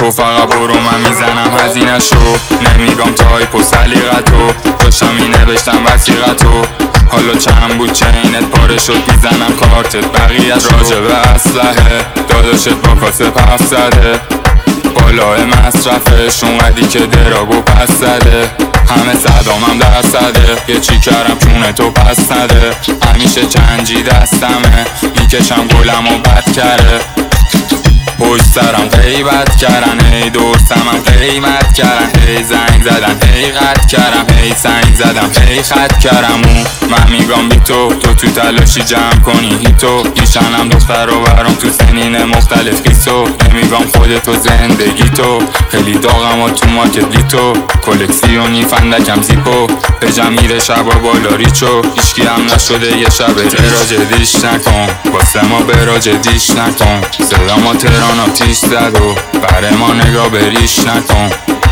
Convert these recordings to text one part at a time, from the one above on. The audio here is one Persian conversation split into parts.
تو فقط برو من میزنم هزینه‌شو. نمیگم تایپ و سلیقتو، داشتم نوشتم وثیقتو. حالا چند بود چینت پاره شد میزنم کارتت بقیه‌اش راجع به اسلحه. داداشت با کاسه پف زده، بالای مصرفش اونقدی که دراگو پس زده. همه صدامم دست زده، یه چی کردم چونه تو پس نده. همیشه چنجی دستمه، میکشم گلم و بد کرده. پشت سرم غیبت کردن، هی دوستمم قیمت کردن. هی زنگ زدن، هی قد کردم، هی سنگ زدم، هی خط کردم. من میگم بی تو تو تلاشی جمع کنی هیتو. میشنم دختر رو برام تو سنین مختلف قیسو. نمیگم خودتو زندگی تو، خیلی داغم و تو مارکت لیتو. کلکسیونی فندکم زیپو، به جمع میره شبا بالا ریچو. هیچکی هم نشده یه شب تراژدیش نکن، واسه ما براجدیش نکن. صدا ما تهران آتیش زد و بره ما نگاه بریش نکن.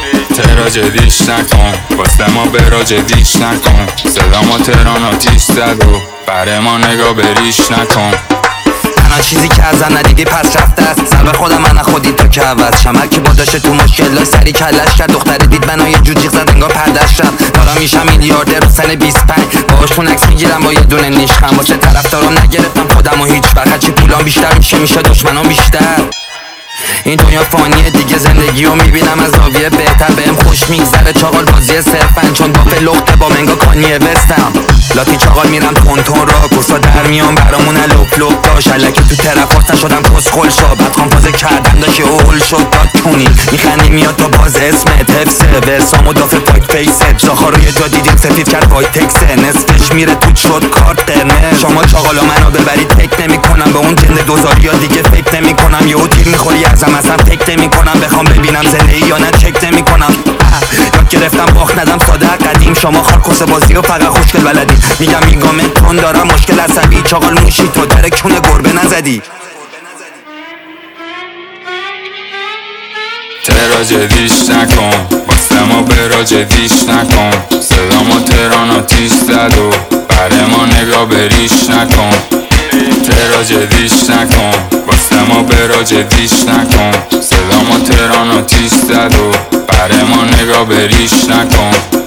تراژدیش نکن، واسه ما براجدیش نکن. صدا ما تهران آتیش زد و بره ما نگاه بریش نکن. تنها چیزی که ازم ندیدی پس رفته است. سر به خودم من خودی تو که عوض شمر که با داشته تو مشکلای سری کلش کرد. دختری دید منو یه جور جیغ زد انگار پردش رفت. دارم میشم میلیاردر رو سن 25، باهاشون عکس میگیرم با یه دونه نیشخم. واسه طرفدارم نگرفتم خودمو هیچ وقت. هرچی پولام بیشتر میشه دشمنام بیشتر. این دنیا فانیه دیگه، زندگی رو میبینم از زاویه بهتر. بهم خوش میگذره چاقال بازی صرفن، چون باف لخته با منگا کانیه وستم. لاتی چاقال میرم تون را کسا در میام برامون لپ لپ داشت. الکی تو ترفاست نشدم کسخل شا، بعد خانفازه کردم داشت اول شد داد کنی. میخندی میاد تا باز اسمت حفظه ورسام و دافه پاک فیست. زاخا رو یه جا دیدیم سفید کرد وای تکسه، نصفش میره تو شد کارت قرمز. شما چاقالا منو ببرید تک نمیکنم، به اون جند دوزاری ها دیگه فکر نمیکنم. یهو تیر میخوری ازم اصلا فکر نمیکنم. بخوام ببینم زندگی یا نه چک نمیکنم. یاد گرفتم باخت ندم ساده قدیم. شما خارکوس بازی و فقط خوشگل بلدی. میگم تون دارم مشکل عصبی. چاقال موشی تو در کونه گربه نزدی. تراژدیش نکن، واسه ما براجدیش نکن. صدا ما تهران آتیش زد و بره ما نگاه بریش نکن. تراژدیش نکن، واسه ما براجدیش نکن. صدا ما تهران آتیش زد و بره ما نگاه بریش نکن.